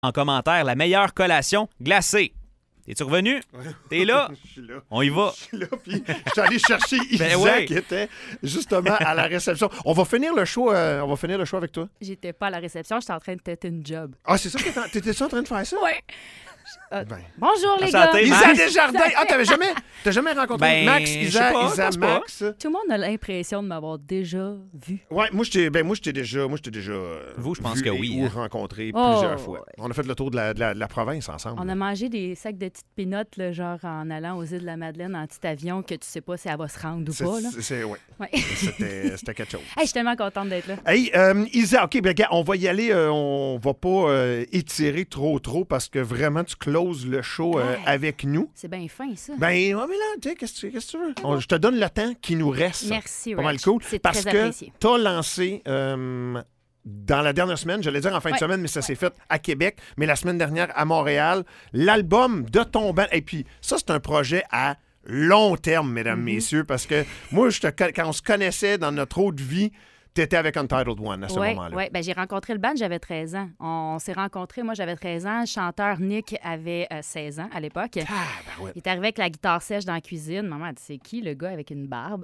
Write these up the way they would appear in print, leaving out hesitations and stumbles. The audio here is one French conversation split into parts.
En commentaire, la meilleure collation glacée. Es-tu revenu? T'es là? Je suis là. On y va. Je suis là, puis je suis allé chercher Isa ouais. qui était justement à la réception. On va finir le show avec toi. J'étais pas à la réception, j'étais en train de têter une job. Ah, c'est ça que t'étais-tu en train de faire ça? Oui. Bonjour les Santé, gars. Max. Isa Desjardins! Ah, t'as jamais rencontré Max, je Isa, sais pas, pense pas. Max? Tout le monde a l'impression de m'avoir déjà vu. Ouais, moi, je t'ai déjà Vous, je pense vu que oui, ou hein. rencontré Oh, plusieurs fois. ouais. On a fait le tour de la province ensemble. On a mangé des sacs de petites pinottes, là, genre en allant aux îles de la Madeleine en petit avion que tu sais pas si elle va se rendre ou pas. Là. Ouais. Ouais. C'était quelque chose. Hey, je suis tellement contente d'être là. Hey, Isa, OK, ben, regarde, on va y aller. On va pas étirer trop parce que vraiment, tu closes le show avec nous. C'est bien fin, ça. Ben, ouais, mais là, tu sais, qu'est-ce que tu veux? Je te donne le temps qui nous reste. Merci, Pas mal Reg. cool. C'est Parce très que apprécié. tu as lancé dans la dernière semaine, j'allais dire en fin de semaine, mais ça s'est fait à Québec, mais la semaine dernière à Montréal, l'album de ton band. Et puis, ça, c'est un projet à long terme, mesdames, messieurs, parce que moi, quand on se connaissait dans notre autre vie, t'étais avec Untitled One à ce moment-là. Oui, ben, j'ai rencontré le band, j'avais 13 ans. On s'est rencontrés, moi j'avais 13 ans. Le chanteur Nick avait 16 ans à l'époque. Ah, ben ouais. Il est arrivé avec la guitare sèche dans la cuisine. Maman a dit, c'est qui le gars avec une barbe?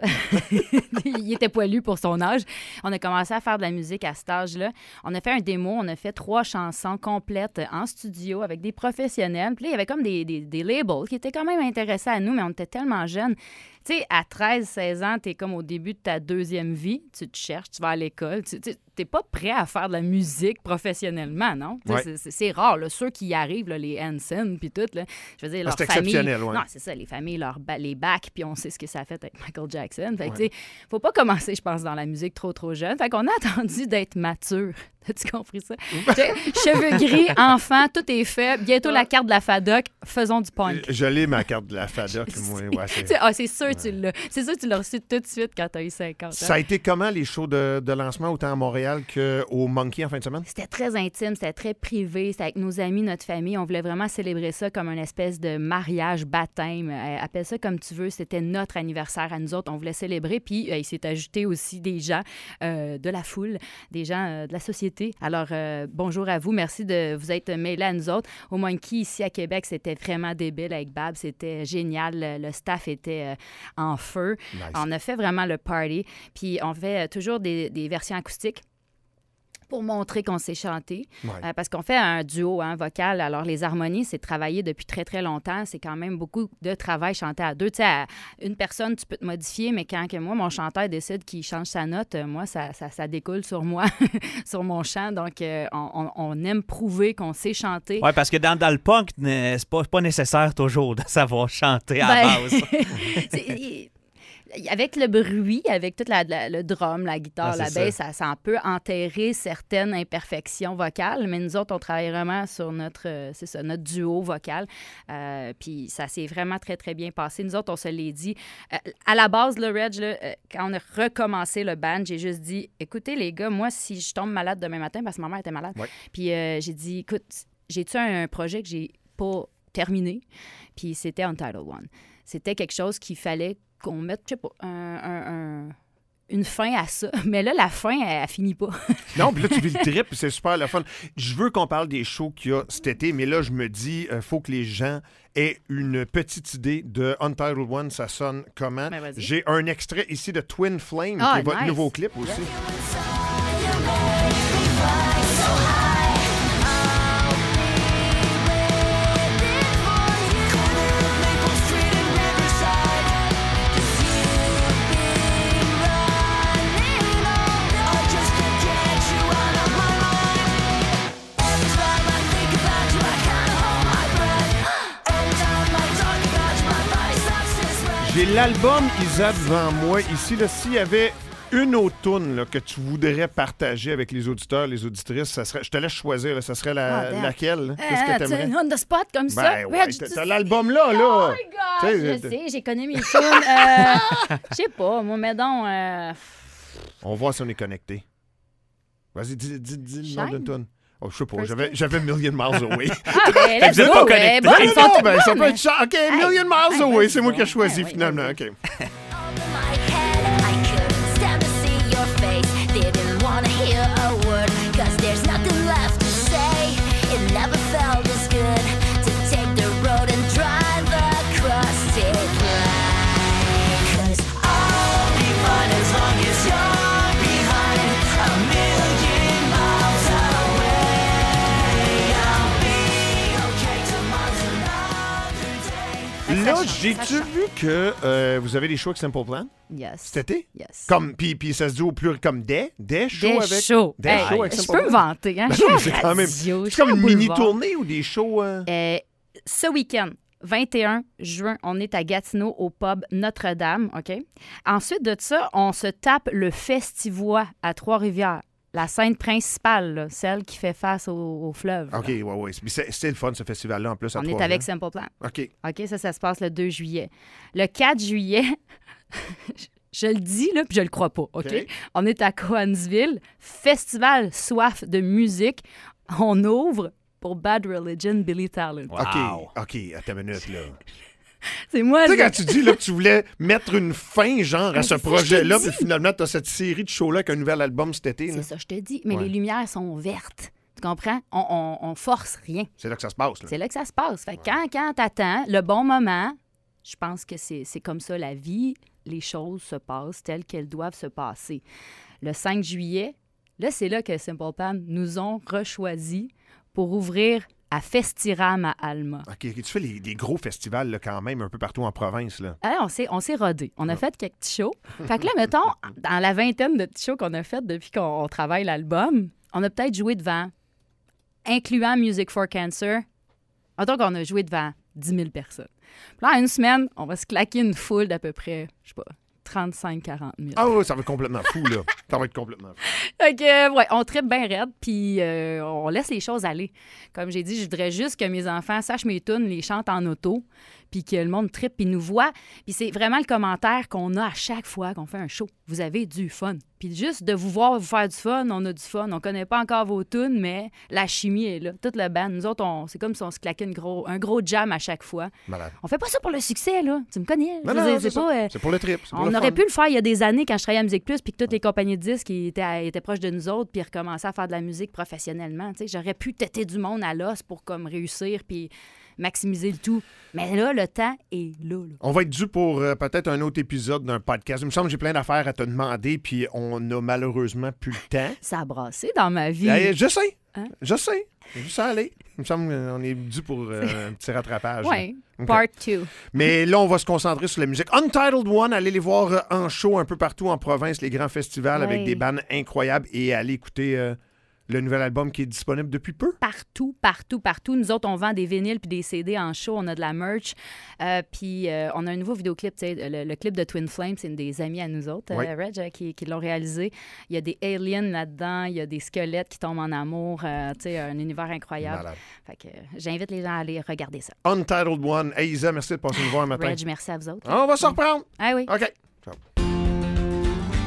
Il était poilu pour son âge. On a commencé à faire de la musique à cet âge-là. On a fait un démo, on a fait 3 chansons complètes en studio avec des professionnels. Puis là, il y avait comme des labels qui étaient quand même intéressés à nous, mais on était tellement jeunes. Tu sais, à 13-16 ans, t'es comme au début de ta deuxième vie. Tu te cherches, tu vas à l'école. T'es pas prêt à faire de la musique professionnellement, non? Ouais. C'est rare, là. Ceux qui y arrivent, là, les Hanson, puis tout, là, je veux dire, leur c'est famille... exceptionnel, ouais. Non, c'est ça, les familles, les bacs, puis on sait ce que ça a fait avec Michael Jackson. Fait que, tu sais, faut pas commencer, je pense, dans la musique trop jeune. Fait qu'on a attendu d'être mature. As-tu compris ça? Cheveux gris, enfant, tout est fait. Bientôt la carte de la FADOC, faisons du punk. Je l'ai, ma carte de la FADOC. Moi, ouais, c'est sûr que tu l'as. C'est sûr que tu l'as reçu tout de suite quand tu as eu 50 ans. Ça a été comment les shows de lancement autant à Montréal qu'au Monkey en fin de semaine? C'était très intime, c'était très privé. C'était avec nos amis, notre famille. On voulait vraiment célébrer ça comme une espèce de mariage, baptême. Appelle ça comme tu veux. C'était notre anniversaire à nous autres. On voulait célébrer. Puis il s'est ajouté aussi des gens de la foule, des gens de la société. Alors, bonjour à vous. Merci de vous être mêlés à nous autres. Au Monkey, ici à Québec, c'était vraiment débile avec Bab. C'était génial. Le staff était en feu. Nice. On a fait vraiment le party. Puis, on fait toujours des versions acoustiques pour montrer qu'on sait chanter. Ouais. Parce qu'on fait un duo vocal. Alors, les harmonies, c'est travaillé depuis très longtemps. C'est quand même beaucoup de travail chanter à deux. Tu sais, une personne, tu peux te modifier, mais quand que moi, mon chanteur décide qu'il change sa note, moi, ça découle sur moi, sur mon chant. Donc, on aime prouver qu'on sait chanter. Oui, parce que dans le punk, c'est pas nécessaire toujours de savoir chanter à la base. Avec le bruit, avec tout le drum, la guitare, la basse, ça peut enterrer certaines imperfections vocales, mais nous autres, on travaille vraiment sur notre duo vocal. Puis ça s'est vraiment très bien passé. Nous autres, on se l'est dit. À la base, le Reg, quand on a recommencé le band, j'ai juste dit, écoutez les gars, moi, si je tombe malade demain matin, parce que ma mère était malade, puis j'ai dit, écoute, j'ai-tu un projet que j'ai pas terminé? Puis c'était Untitled One. C'était quelque chose qu'il fallait qu'on mette, je sais pas, une fin à ça. Mais là, la fin, elle finit pas. Non, puis là, tu vis le trip, c'est super le fun. Je veux qu'on parle des shows qu'il y a cet été, mais là, je me dis, faut que les gens aient une petite idée de Untitled One, ça sonne comment. Ben, vas-y. J'ai un extrait ici de Twin Flame, Ah, qui est votre nice. nouveau clip aussi. J'ai l'album Isa devant moi. Ici, là, s'il y avait une autre toune là, que tu voudrais partager avec les auditeurs, les auditrices, ça serait, je te laisse choisir, là, ça serait laquelle? Là? Qu'est-ce que t'aimerais? On the spot comme ça. Ben ouais, t'as l'album là, là. Oh my God, je sais, j'ai connu mes tunes. Je sais pas, moi, mais donc... On va voir si on est connecté. Vas-y, dis le nom d'une toune. Oh, je sais pas, First j'avais Million Miles Away. Ah, ben, let's vous êtes go, pas connectés. bon, ils sont Non, tous ben, ça bonnes. peut être OK, Million Miles Away, c'est moi qui ai choisi oui, finalement. oui. OK. my head, I couldn't stand to see your face. Didn't want to hear a word, 'cause there's nothing left to say. It never felt là, ça change, j'ai-tu ça change. vu que vous avez des shows avec Simple Plan Yes. cet été? Yes. Comme, puis ça se dit au pluriel comme des shows Des avec... shows. Des Hey, shows avec je Simple peux me Plan? vanter. Hein? Ben Je non, suis mais à c'est quand même... radio, je C'est suis comme à une Boulevard. mini-tournée ou des shows... Ce week-end, 21 juin, on est à Gatineau au pub Notre-Dame, OK? Ensuite de ça, on se tape le Festivois à Trois-Rivières. La scène principale, là, celle qui fait face au fleuve. OK, ouais. C'est le fun, ce festival-là, en plus, à On est Trois-Rivières. avec Simple Plan. OK. OK, ça se passe le 2 juillet. Le 4 juillet, je le dis, là, puis je le crois pas, OK? OK. On est à Coansville, festival Soif de musique. On ouvre pour Bad Religion, Billy Talent. Wow. OK, attends une minute, là. C'est moi, Tu sais, là. quand tu dis là, que tu voulais mettre une fin, genre, à ce c'est ça, projet-là, je te puis finalement, tu as cette série de shows-là avec un nouvel album cet été. là. C'est ça, je te dis. Mais Ouais. les lumières sont vertes. Tu comprends? On force rien. C'est là que ça se passe. Là. C'est là que ça se passe. Fait que quand t'attends le bon moment, je pense que c'est comme ça la vie. Les choses se passent telles qu'elles doivent se passer. Le 5 juillet, là, c'est là que Simple Plan nous ont rechoisis pour ouvrir à Festiram à Alma. OK, tu fais des gros festivals là, quand même un peu partout en province. Là. Alors, on s'est rodé. On a fait quelques petits shows. Fait que là, mettons, dans la vingtaine de petits shows qu'on a fait depuis qu'on travaille l'album, on a peut-être joué devant, incluant Music for Cancer, mettons qu'on a joué devant 10 000 personnes. Puis là, en une semaine, on va se claquer une foule d'à peu près, je sais pas, 35-40 000. Ah oui, ça va être complètement fou, là. Ça va être complètement fou. Fait que, ouais, on tripe bien raide, puis on laisse les choses aller. Comme j'ai dit, je voudrais juste que mes enfants sachent mes tunes, les chantent en auto, puis que le monde tripe, puis nous voit. Puis c'est vraiment le commentaire qu'on a à chaque fois qu'on fait un show. Vous avez du fun. Puis juste de vous voir vous faire du fun, on a du fun. On connaît pas encore vos tunes, mais la chimie est là. Toute la band. Nous autres, c'est comme si on se claquait un gros jam à chaque fois. Malade. On fait pas ça pour le succès, là. Tu me connais. Je Non, veux non, dire, c'est c'est pas... ça. C'est pour le trip. C'est pour On le aurait fun. pu le faire il y a des années quand je travaillais à Musique Plus, puis que toutes les compagnies de disques étaient proches de nous autres, puis recommençaient à faire de la musique professionnellement. Tu sais, j'aurais pu têter du monde à l'os pour comme réussir, puis maximiser le tout. Mais là, le temps est là. On va être dû pour peut-être un autre épisode d'un podcast. Il me semble que j'ai plein d'affaires à te demander, puis on a malheureusement plus le temps. Ça a brassé dans ma vie. Je sais. Hein? Je sais. Juste à aller. Il me semble qu'on est dû pour un petit rattrapage. Oui, OK. part 2. Mais là, on va se concentrer sur la musique. Untitled One, allez les voir en show un peu partout en province, les grands festivals avec Ouais. des bandes incroyables et allez écouter le nouvel album qui est disponible depuis peu. Partout. Nous autres, on vend des vinyles puis des CD en show. On a de la merch. Puis on a un nouveau vidéoclip. Tu sais, le clip de Twin Flames, c'est une des amies à nous autres, Oui. Reg, qui l'ont réalisé. Il y a des aliens là-dedans. Il y a des squelettes qui tombent en amour. Tu sais, un univers incroyable. Malade. Fait que j'invite les gens à aller regarder ça. Untitled One. Hey Isa, merci de passer nous voir un matin. Reg, merci à vous autres. On va se reprendre. Ah oui. OK.